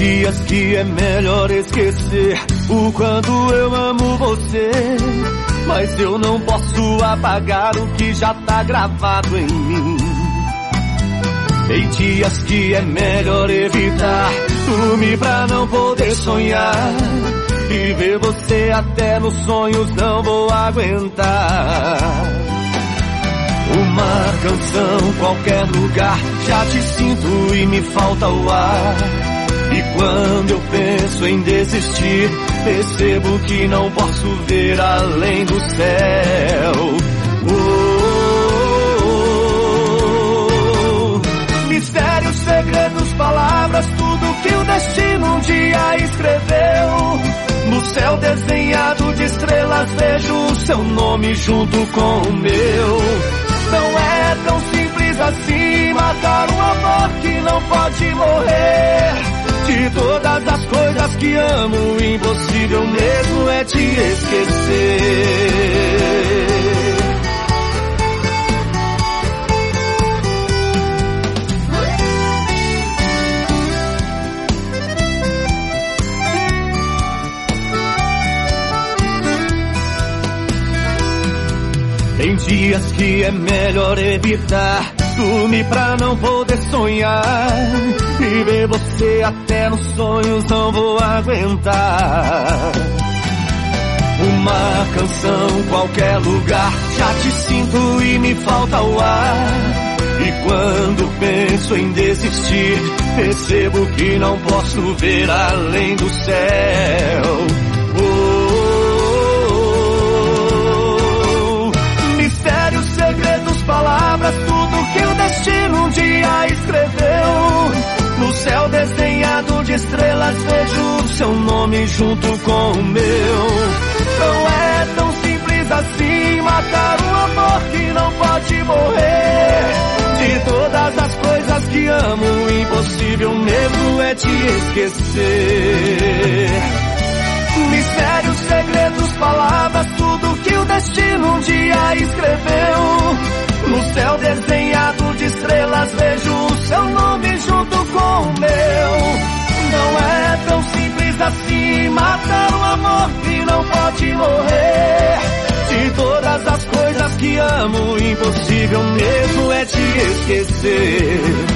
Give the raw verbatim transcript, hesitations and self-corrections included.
dias que é melhor esquecer o quanto eu amo você, mas eu não posso apagar o que já tá gravado em mim. Tem dias que é melhor evitar dormir pra não poder sonhar, e ver você até nos sonhos não vou aguentar. Uma canção, qualquer lugar, já te sinto e me falta o ar. E quando eu penso em desistir, percebo que não posso ver além do céu. Oh, oh, oh. Mistérios, segredos, palavras, tudo que o destino um dia escreveu. No céu desenhado de estrelas vejo o seu nome junto com o meu. Não é tão simples assim matar um amor que não pode morrer. De todas as coisas que amo, o impossível mesmo é te esquecer. Tem dias que é melhor evitar dormir pra não poder sonhar, e ver você até nos sonhos não vou aguentar. Uma canção, qualquer lugar, já te sinto e me falta o ar. E quando penso em desistir, percebo que não posso ver além do céu. Segredos, palavras, tudo que o destino um dia escreveu. No céu desenhado de estrelas vejo o seu nome junto com o meu. Não é tão simples assim matar um amor que não pode morrer. De todas as coisas que amo, o impossível mesmo é te esquecer. Mistérios, segredos, palavras, tudo que o destino um dia escreveu. No céu desenhado de estrelas vejo o seu nome junto com o meu. Não é tão simples assim matar um amor que não pode morrer. De todas as coisas que amo, o impossível mesmo é te esquecer.